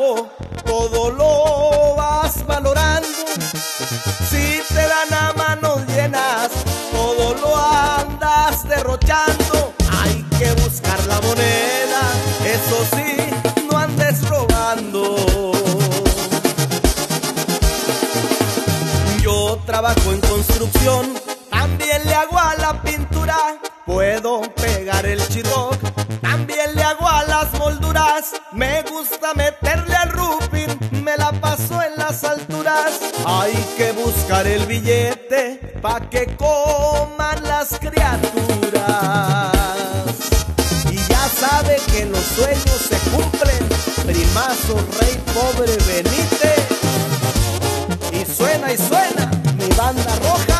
trabajo todo lo vas valorando. Si te dan a manos llenas, todo lo andas derrochando. Hay que buscar la moneda, eso sí, no andes robando. Yo trabajo en construcción, también le hago a la pintura. Puedo pegar el chirroc, también le hago a las molduras. Me gusta meterle al roofing, me la paso en las alturas. Hay que buscar el billete pa' que coman las criaturas. Y ya sabe que los sueños se cumplen, primazo, rey, pobre Benítez. Y suena mi banda roja.